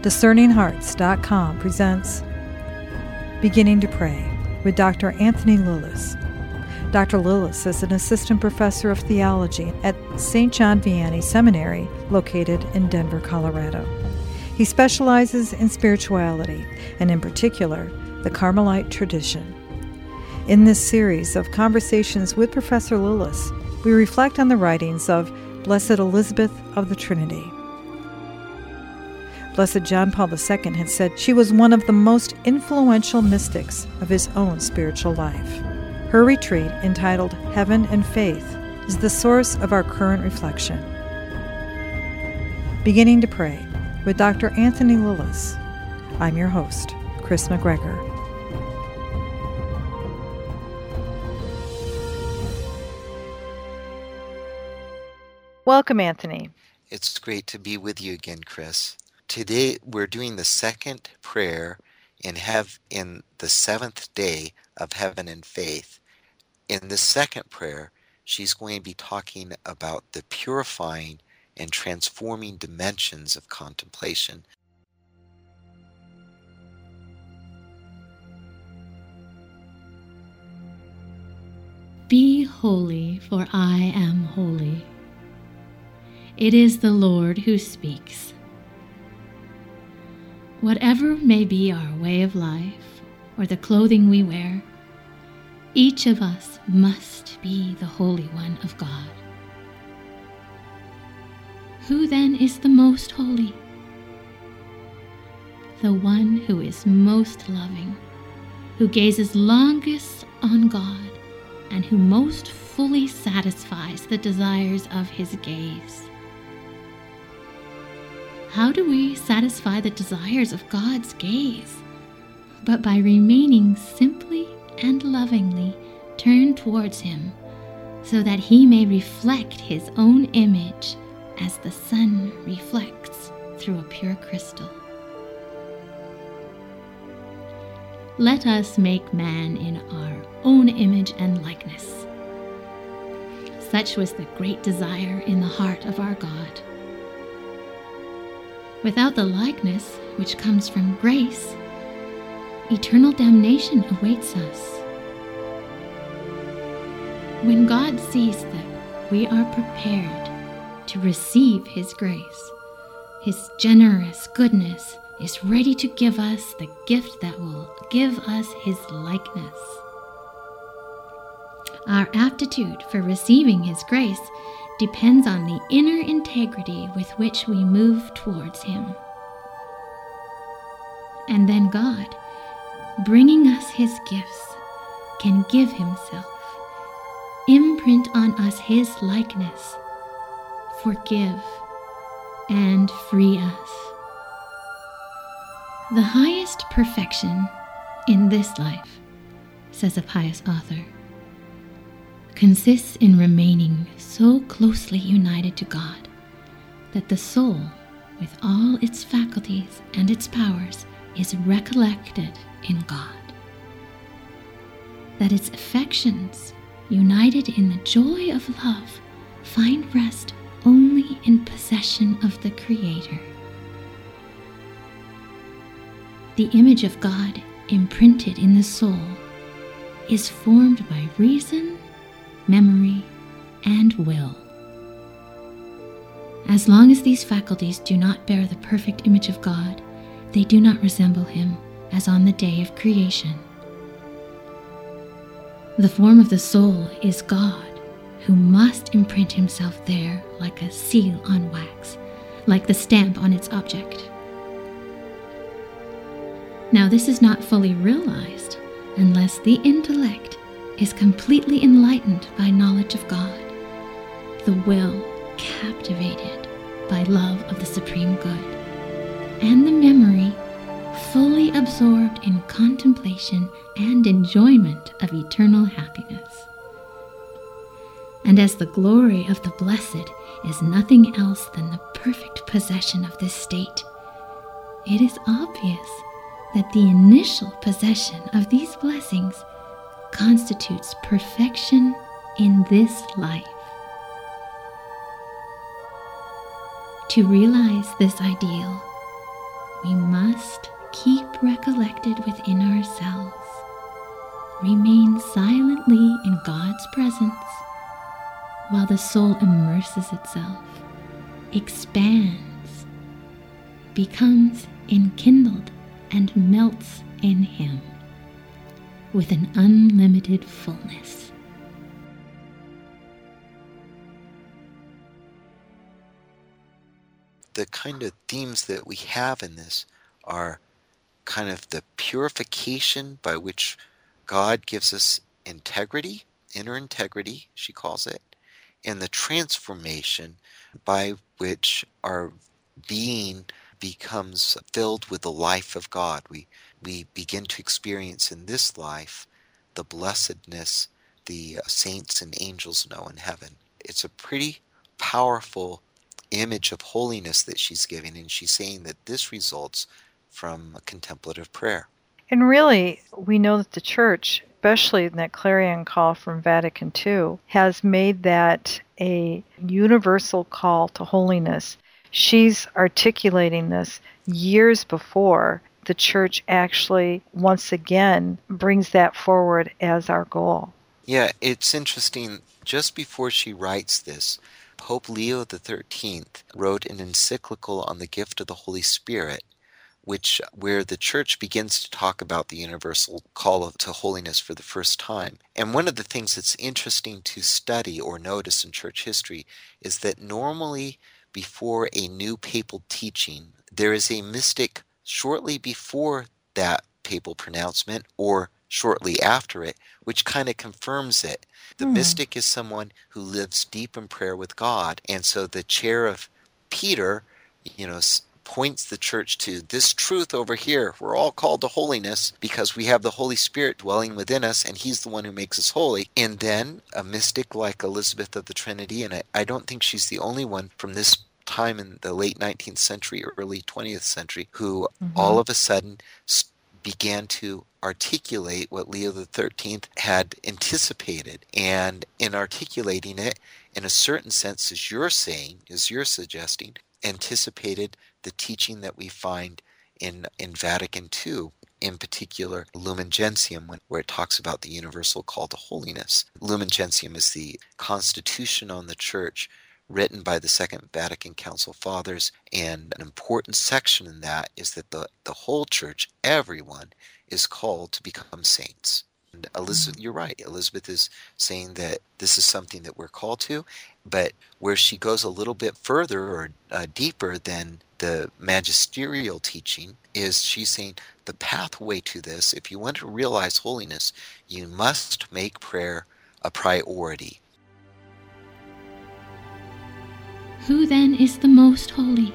DiscerningHearts.com presents Beginning to Pray with Dr. Anthony Lillis. Dr. Lillis is an assistant professor of theology at St. John Vianney Seminary, located in Denver, Colorado. He specializes in spirituality, and in particular, the Carmelite tradition. In this series of conversations with Professor Lillis, we reflect on the writings of Blessed Elizabeth of the Trinity. Blessed John Paul II had said she was one of the most influential mystics of his own spiritual life. Her retreat, entitled Heaven and Faith, is the source of our current reflection. Beginning to Pray with Dr. Anthony Lillis. I'm your host, Chris McGregor. Welcome, Anthony. It's great to be with you again, Chris. Today we're doing the second prayer in the seventh day of Heaven and Faith. In the second prayer, she's going to be talking about the purifying and transforming dimensions of contemplation. Be holy, for I am holy. It is the Lord who speaks. Whatever may be our way of life or the clothing we wear, each of us must be the Holy One of God. Who then is the most holy? The one who is most loving, who gazes longest on God, and who most fully satisfies the desires of his gaze. How do we satisfy the desires of God's gaze? But by remaining simply and lovingly turned towards him, so that he may reflect his own image as the sun reflects through a pure crystal. Let us make man in our own image and likeness. Such was the great desire in the heart of our God. Without the likeness which comes from grace, eternal damnation awaits us. When God sees that we are prepared to receive his grace, his generous goodness is ready to give us the gift that will give us his likeness. Our aptitude for receiving his grace depends on the inner integrity with which we move towards him. And then God, bringing us his gifts, can give himself, imprint on us his likeness, forgive, and free us. The highest perfection in this life, says a pious author, consists in remaining so closely united to God that the soul, with all its faculties and its powers, is recollected in God. That its affections, united in the joy of love, find rest only in possession of the Creator. The image of God imprinted in the soul is formed by reason, memory, and will. As long as these faculties do not bear the perfect image of God, they do not resemble him as on the day of creation. The form of the soul is God, who must imprint himself there like a seal on wax, like the stamp on its object. Now this is not fully realized unless the intellect is completely enlightened by knowledge of God, the will captivated by love of the supreme good, and the memory fully absorbed in contemplation and enjoyment of eternal happiness. And as the glory of the blessed is nothing else than the perfect possession of this state, it is obvious that the initial possession of these blessings constitutes perfection in this life. To realize this ideal, we must keep recollected within ourselves, remain silently in God's presence, while the soul immerses itself, expands, becomes enkindled, and melts in Him with an unlimited fullness. The kind of themes that we have in this are kind of the purification by which God gives us integrity, inner integrity, she calls it, and the transformation by which our being becomes filled with the life of God. We begin to experience in this life the blessedness the saints and angels know in heaven. It's a pretty powerful image of holiness that she's giving, and she's saying that this results from contemplative prayer. And really, we know that the Church, especially in that clarion call from Vatican II, has made that a universal call to holiness. She's articulating this years before the Church actually, once again, brings that forward as our goal. Yeah, it's interesting. Just before she writes this, Pope Leo XIII wrote an encyclical on the gift of the Holy Spirit, where the Church begins to talk about the universal call to holiness for the first time. And one of the things that's interesting to study or notice in Church history is that normally before a new papal teaching, there is a mystic shortly before that papal pronouncement or shortly after it, which kind of confirms it. The mystic is someone who lives deep in prayer with God. And so the chair of Peter, points the Church to this truth over here. We're all called to holiness because we have the Holy Spirit dwelling within us, and He's the one who makes us holy. And then a mystic like Elizabeth of the Trinity, and I don't think she's the only one from this time in the late 19th century, early 20th century, who all of a sudden began to articulate what Leo XIII had anticipated. And in articulating it, in a certain sense, as you're suggesting, anticipated the teaching that we find in Vatican II, in particular Lumen Gentium, where it talks about the universal call to holiness. Lumen Gentium is the constitution on the Church written by the Second Vatican Council Fathers, and an important section in that is that the whole Church, everyone, is called to become saints. And Elizabeth, you're right. Elizabeth is saying that this is something that we're called to, but where she goes a little bit further or deeper than the magisterial teaching is she's saying the pathway to this, if you want to realize holiness, you must make prayer a priority. Who then is the most holy?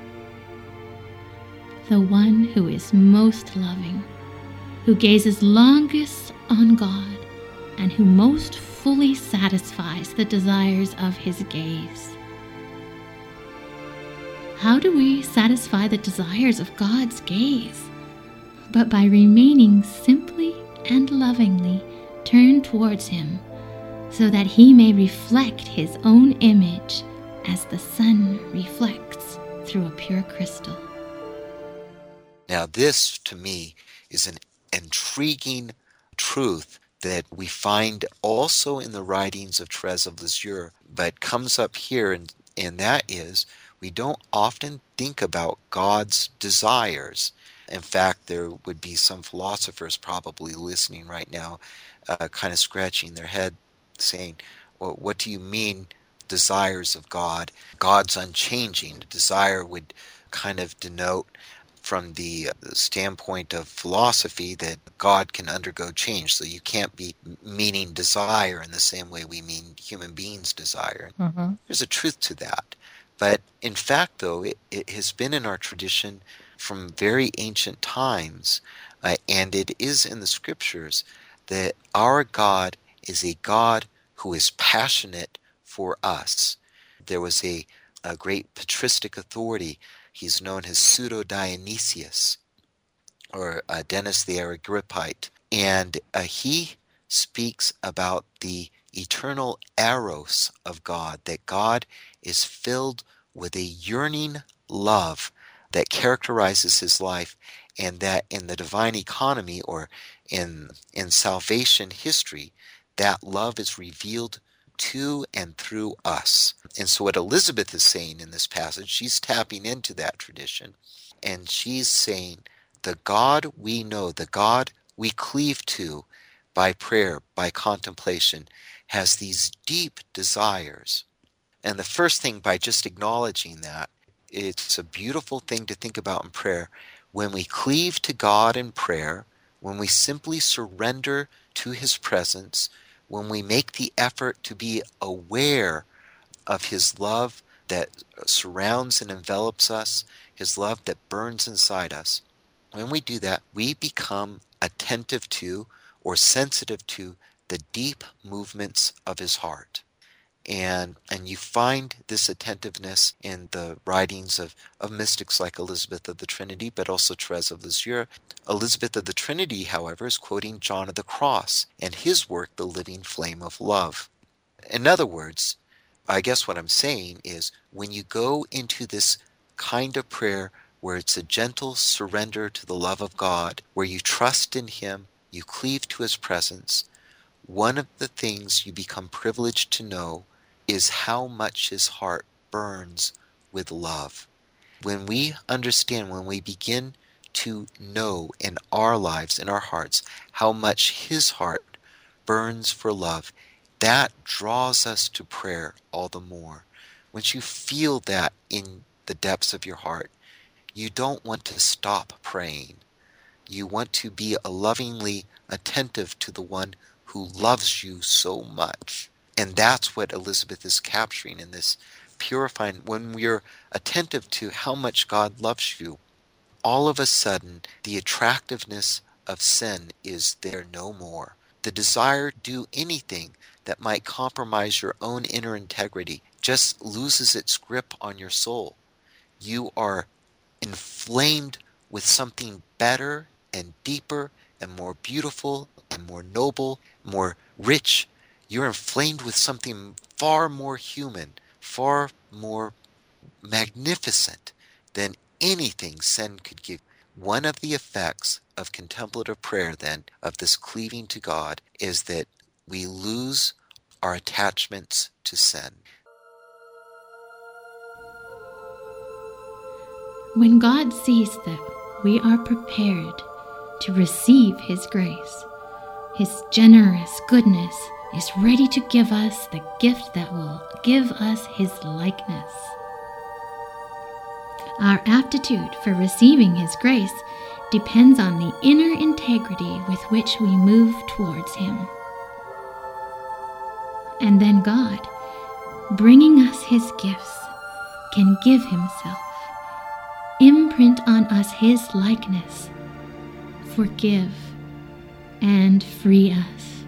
The one who is most loving, who gazes longest on God, and who most fully satisfies the desires of His gaze. How do we satisfy the desires of God's gaze? But by remaining simply and lovingly turned towards Him, so that He may reflect His own image as the sun reflects through a pure crystal. Now this, to me, is an intriguing truth that we find also in the writings of Therese of Lisieux, but comes up here, and that is, we don't often think about God's desires. In fact, there would be some philosophers probably listening right now, kind of scratching their head, saying, well, what do you mean, desires of God? God's unchanging. Desire would kind of denote, from the standpoint of philosophy, that God can undergo change. So you can't be meaning desire in the same way we mean human beings desire. There's a truth to that. But in fact, though, it has been in our tradition from very ancient times, and it is in the scriptures, that our God is a God who is passionate for us. There was a great patristic authority. He's known as Pseudo-Dionysius, or Dennis the Agrippite. And he speaks about the eternal eros of God, that God is filled with a yearning love that characterizes his life, and that in the divine economy, or in salvation history, that love is revealed to and through us. And so what Elizabeth is saying in this passage, she's tapping into that tradition, and she's saying the God we know, the God we cleave to by prayer, by contemplation, has these deep desires. And the first thing, by just acknowledging that, it's a beautiful thing to think about in prayer. When we cleave to God in prayer, when we simply surrender to his presence, when we make the effort to be aware of his love that surrounds and envelops us, his love that burns inside us, when we do that, we become attentive to or sensitive to the deep movements of his heart. And you find this attentiveness in the writings of mystics like Elizabeth of the Trinity, but also Therese of Lisieux. Elizabeth of the Trinity, however, is quoting John of the Cross and his work, The Living Flame of Love. In other words, I guess what I'm saying is, when you go into this kind of prayer where it's a gentle surrender to the love of God, where you trust in him, you cleave to his presence, one of the things you become privileged to know is how much his heart burns with love. When we understand, when we begin to know in our lives, in our hearts, how much his heart burns for love, that draws us to prayer all the more. Once you feel that in the depths of your heart, you don't want to stop praying. You want to be lovingly attentive to the one who loves you so much. And that's what Elizabeth is capturing in this purifying. When we're attentive to how much God loves you, all of a sudden the attractiveness of sin is there no more. The desire to do anything that might compromise your own inner integrity just loses its grip on your soul. You are inflamed with something better and deeper and more beautiful and more noble, more rich. You're inflamed with something far more human, far more magnificent than anything sin could give. One of the effects of contemplative prayer, then, of this cleaving to God, is that we lose our attachments to sin. When God sees that we are prepared to receive his grace, his generous goodness is ready to give us the gift that will give us his likeness. Our aptitude for receiving his grace depends on the inner integrity with which we move towards him. And then God, bringing us his gifts, can give himself, imprint on us his likeness, forgive, and free us.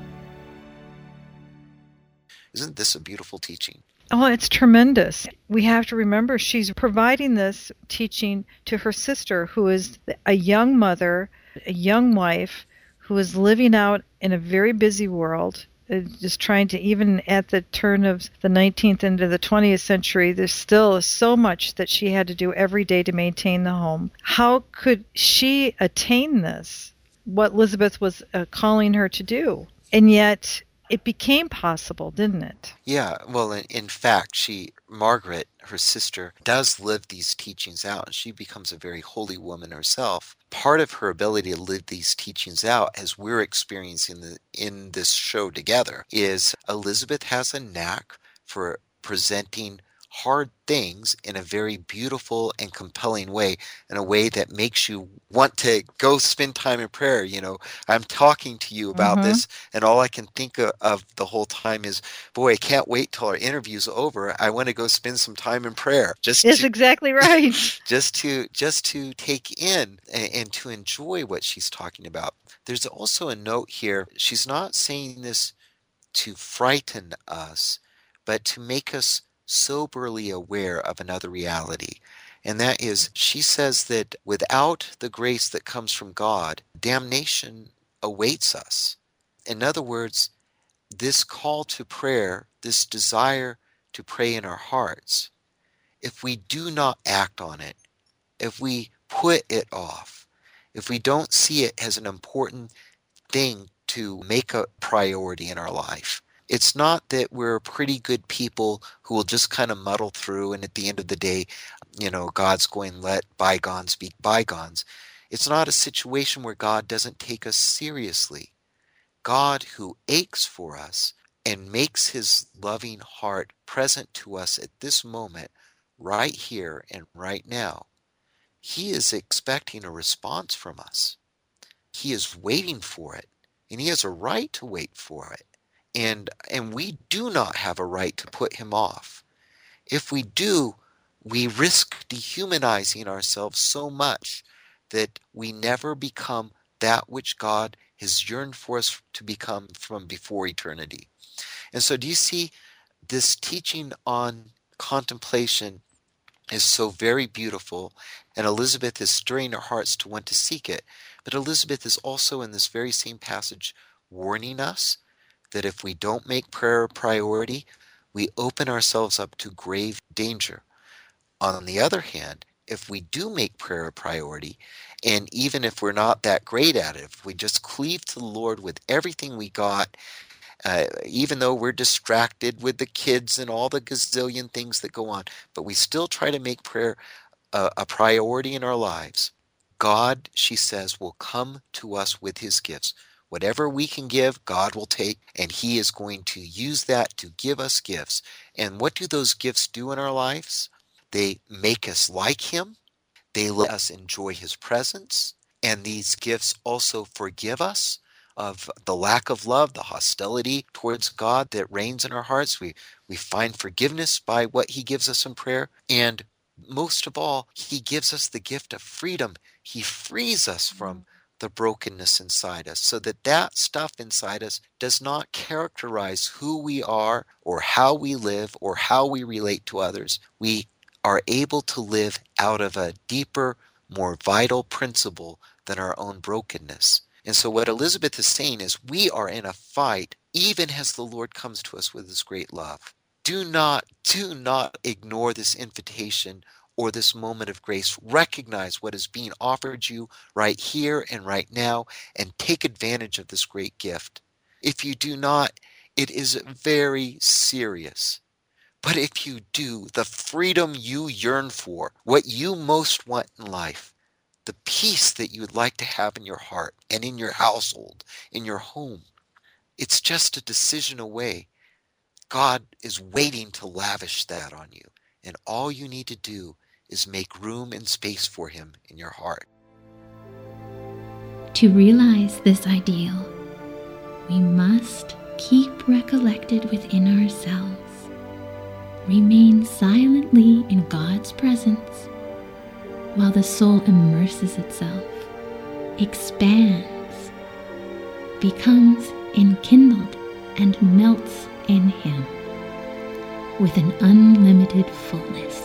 Isn't this a beautiful teaching? Oh, it's tremendous. We have to remember she's providing this teaching to her sister, who is a young mother, a young wife, who is living out in a very busy world, just trying to, even at the turn of the 19th into the 20th century, there's still so much that she had to do every day to maintain the home. How could she attain this, what Elizabeth was calling her to do? And yet it became possible, didn't it? Yeah, well, in fact, Margaret, her sister, does live these teachings out, and she becomes a very holy woman herself. Part of her ability to live these teachings out, as we're experiencing in this show together, is Elizabeth has a knack for presenting hard things in a very beautiful and compelling way, in a way that makes you want to go spend time in prayer. I'm talking to you about this, and all I can think of the whole time is, boy, I can't wait till our interview's over. I want to go spend some time in prayer. That's exactly right. just to take in and to enjoy what she's talking about. There's also a note here. She's not saying this to frighten us, but to make us soberly aware of another reality. And that is, she says that without the grace that comes from God, damnation awaits us. In other words, this call to prayer, this desire to pray in our hearts, if we do not act on it, if we put it off, if we don't see it as an important thing to make a priority in our life. It's not that we're pretty good people who will just kind of muddle through and at the end of the day, God's going, let bygones be bygones. It's not a situation where God doesn't take us seriously. God who aches for us and makes his loving heart present to us at this moment, right here and right now, he is expecting a response from us. He is waiting for it, and he has a right to wait for it. And we do not have a right to put him off. If we do, we risk dehumanizing ourselves so much that we never become that which God has yearned for us to become from before eternity. And so do you see this teaching on contemplation is so very beautiful, and Elizabeth is stirring our hearts to want to seek it. But Elizabeth is also in this very same passage warning us that if we don't make prayer a priority, we open ourselves up to grave danger. On the other hand, if we do make prayer a priority, and even if we're not that great at it, if we just cleave to the Lord with everything we got, even though we're distracted with the kids and all the gazillion things that go on, but we still try to make prayer a priority in our lives, God, she says, will come to us with his gifts. Whatever we can give, God will take, and he is going to use that to give us gifts. And what do those gifts do in our lives? They make us like him. They let us enjoy his presence. And these gifts also forgive us of the lack of love, the hostility towards God that reigns in our hearts. We find forgiveness by what he gives us in prayer. And most of all, he gives us the gift of freedom. He frees us from the brokenness inside us so that that stuff inside us does not characterize who we are or how we live or how we relate to others. We are able to live out of a deeper, more vital principle than our own brokenness. And so what Elizabeth is saying is we are in a fight even as the Lord comes to us with his great love. Do not ignore this invitation or this moment of grace. Recognize what is being offered you right here and right now and take advantage of this great gift. If you do not, it is very serious. But if you do, the freedom you yearn for, what you most want in life, the peace that you would like to have in your heart and in your household, in your home, it's just a decision away. God is waiting to lavish that on you. And all you need to do is make room and space for him in your heart. To realize this ideal, we must keep recollected within ourselves, remain silently in God's presence, while the soul immerses itself, expands, becomes enkindled, and melts in him with an unlimited fullness.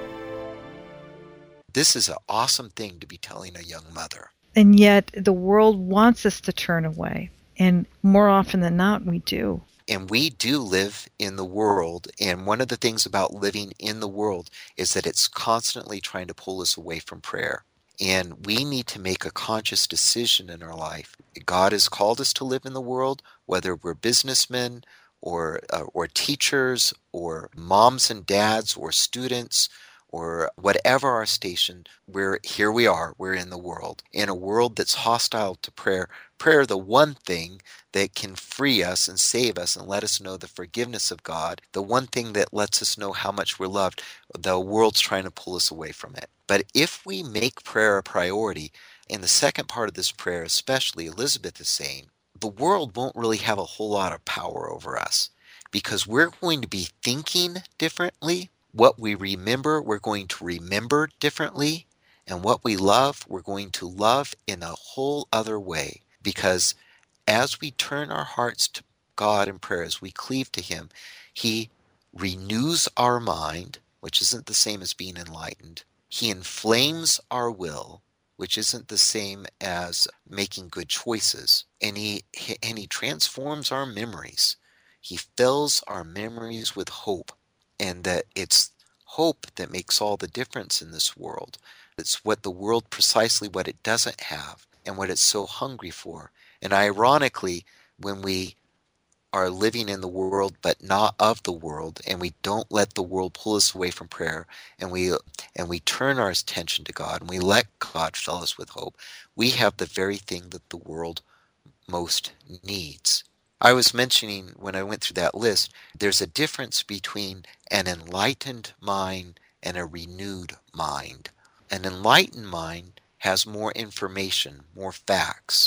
This is an awesome thing to be telling a young mother. And yet the world wants us to turn away. And more often than not, we do. And we do live in the world. And one of the things about living in the world is that it's constantly trying to pull us away from prayer. And we need to make a conscious decision in our life. God has called us to live in the world, whether we're businessmen or teachers or moms and dads or students or whatever our station, we're in the world. In a world that's hostile to prayer, prayer, the one thing that can free us and save us and let us know the forgiveness of God, the one thing that lets us know how much we're loved, the world's trying to pull us away from it. But if we make prayer a priority, in the second part of this prayer especially, Elizabeth is saying, the world won't really have a whole lot of power over us because we're going to be thinking differently. What we remember, we're going to remember differently. And what we love, we're going to love in a whole other way. Because as we turn our hearts to God in prayer, as we cleave to him, he renews our mind, which isn't the same as being enlightened. He inflames our will, which isn't the same as making good choices. And he transforms our memories. He fills our memories with hope, and that it's hope that makes all the difference in this world. It's what the world, precisely what it doesn't have and what it's so hungry for. And ironically, when we are living in the world but not of the world, and we don't let the world pull us away from prayer, and we turn our attention to God, and we let God fill us with hope, we have the very thing that the world most needs. I was mentioning when I went through that list, there's a difference between an enlightened mind and a renewed mind. An enlightened mind has more information, more facts.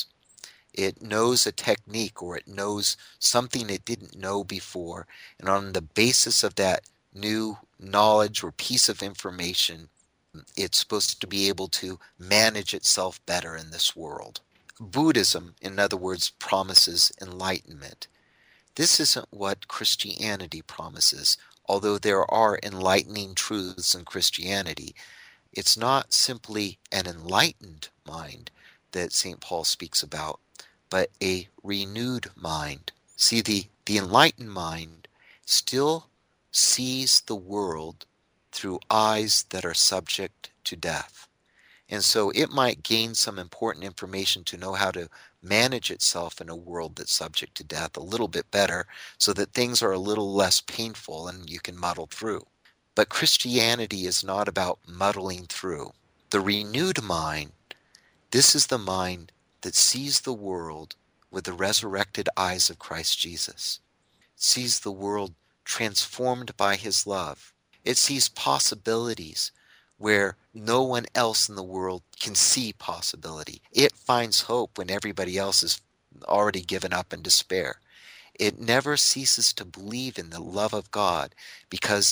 It knows a technique, or it knows something it didn't know before. And on the basis of that new knowledge or piece of information, it's supposed to be able to manage itself better in this world. Buddhism, in other words, promises enlightenment. This isn't what Christianity promises. Although there are enlightening truths in Christianity, it's not simply an enlightened mind that St. Paul speaks about, but a renewed mind. See, the enlightened mind still sees the world through eyes that are subject to death. And so it might gain some important information to know how to manage itself in a world that's subject to death a little bit better, so that things are a little less painful and you can muddle through. But Christianity is not about muddling through. The renewed mind, this is the mind that sees the world with the resurrected eyes of Christ Jesus. It sees the world transformed by his love. It sees possibilities where no one else in the world can see possibility. It finds hope when everybody else has already given up in despair. It never ceases to believe in the love of God, because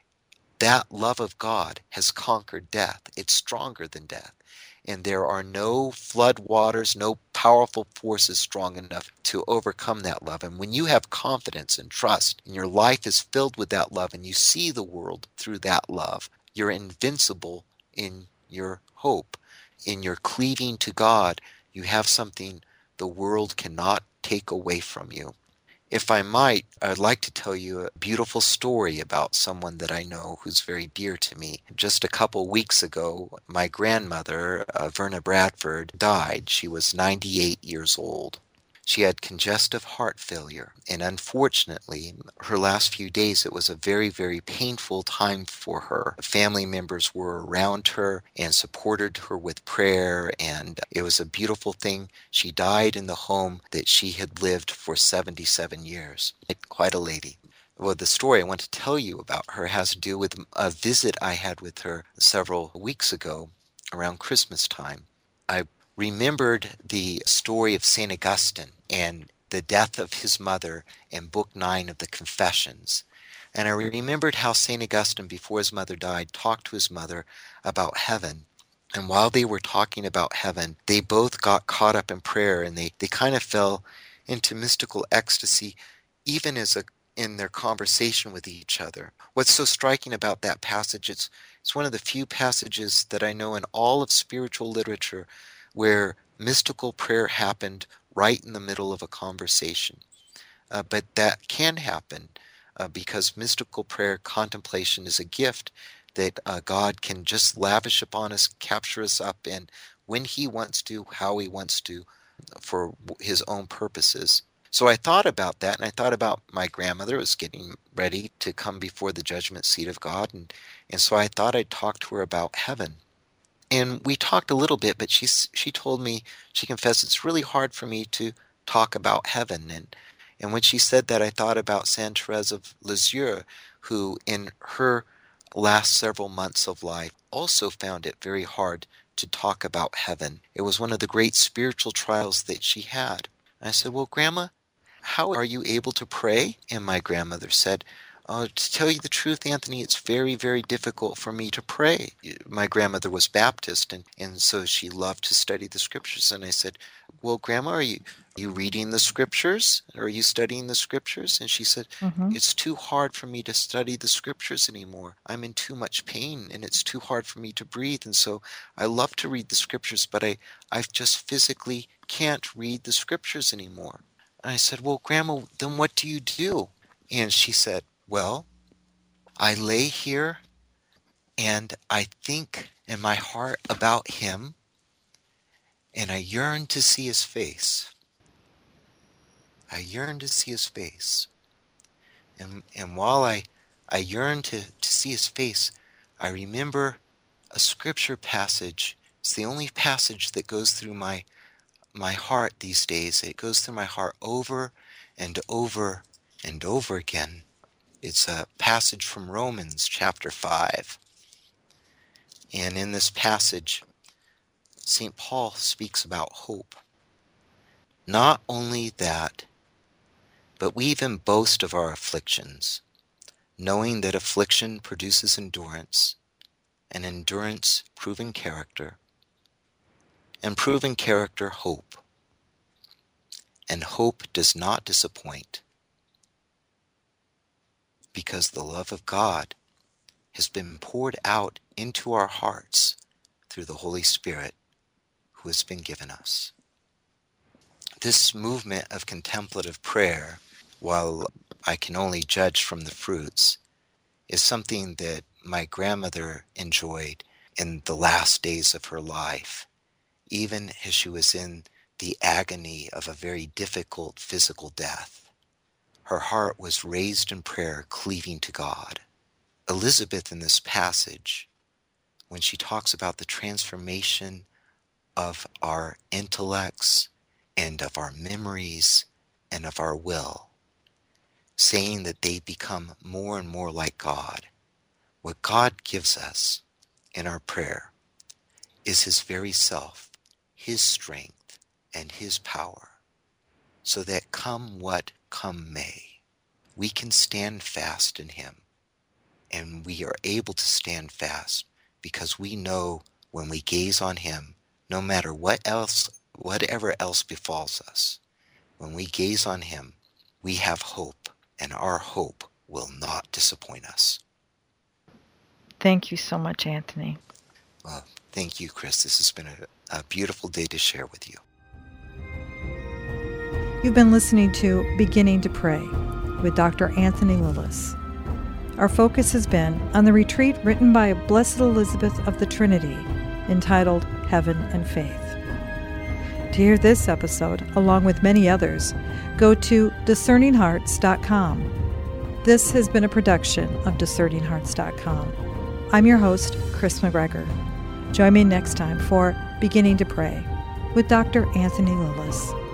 that love of God has conquered death. It's stronger than death. And there are no flood waters, no powerful forces strong enough to overcome that love. And when you have confidence and trust, and your life is filled with that love, and you see the world through that love, you're invincible in your hope. In your cleaving to God, you have something the world cannot take away from you. If I might, I'd like to tell you a beautiful story about someone that I know who's very dear to me. Just a couple weeks ago, my grandmother, Verna Bradford, died. She was 98 years old. She had congestive heart failure, and unfortunately, her last few days, it was a very, very painful time for her. Family members were around her and supported her with prayer, and it was a beautiful thing. She died in the home that she had lived for 77 years. Quite a lady. Well, the story I want to tell you about her has to do with a visit I had with her several weeks ago around Christmas time. I remembered the story of St. Augustine and the death of his mother in Book 9 of the Confessions. And I remembered how St. Augustine, before his mother died, talked to his mother about heaven. And while they were talking about heaven, they both got caught up in prayer, and they kind of fell into mystical ecstasy, even in their conversation with each other. What's so striking about that passage, it's one of the few passages that I know in all of spiritual literature where mystical prayer happened right in the middle of a conversation. But that can happen because mystical prayer contemplation is a gift that God can just lavish upon us, capture us up in when he wants to, how he wants to, for his own purposes. So I thought about that, and I thought about my grandmother was getting ready to come before the judgment seat of God, and so I thought I'd talk to her about heaven. And we talked a little bit, but she told me, she confessed, it's really hard for me to talk about heaven. And when she said that, I thought about Saint Therese of Lisieux, who in her last several months of life also found it very hard to talk about heaven. It was one of the great spiritual trials that she had. And I said, well, Grandma, how are you able to pray? And my grandmother said, to tell you the truth, Anthony, it's very, very difficult for me to pray. My grandmother was Baptist, and so she loved to study the scriptures. And I said, well, Grandma, are you reading the scriptures? Are you studying the scriptures? And she said, it's too hard for me to study the scriptures anymore. I'm in too much pain, and it's too hard for me to breathe. And so I love to read the scriptures, but I just physically can't read the scriptures anymore. And I said, well, Grandma, then what do you do? And she said, well, I lay here And I think in my heart about him, and I yearn to see his face. I yearn to see his face. And while I yearn to see his face, I remember a scripture passage. It's the only passage that goes through my heart these days. It goes through my heart over and over and over again. It's a passage from Romans chapter 5. And in this passage, St. Paul speaks about hope. Not only that, but we even boast of our afflictions, knowing that affliction produces endurance, and endurance proven character, and proven character hope. And hope does not disappoint, because the love of God has been poured out into our hearts through the Holy Spirit who has been given us. This movement of contemplative prayer, while I can only judge from the fruits, is something that my grandmother enjoyed in the last days of her life, even as she was in the agony of a very difficult physical death. Her heart was raised in prayer, cleaving to God. Elizabeth, in this passage, when she talks about the transformation of our intellects and of our memories and of our will, saying that they become more and more like God. What God gives us in our prayer is his very self, his strength, and his power, so that come what come may, we can stand fast in him. And we are able to stand fast because we know when we gaze on him, no matter whatever else befalls us, when we gaze on him, we have hope, and our hope will not disappoint us. Thank you so much, Anthony. Well, thank you, Chris. This has been a beautiful day to share with you. You've been listening to Beginning to Pray with Dr. Anthony Lilles. Our focus has been on the retreat written by Blessed Elizabeth of the Trinity, entitled Heaven and Faith. To hear this episode, along with many others, go to discerninghearts.com. This has been a production of discerninghearts.com. I'm your host, Chris McGregor. Join me next time for Beginning to Pray with Dr. Anthony Lilles.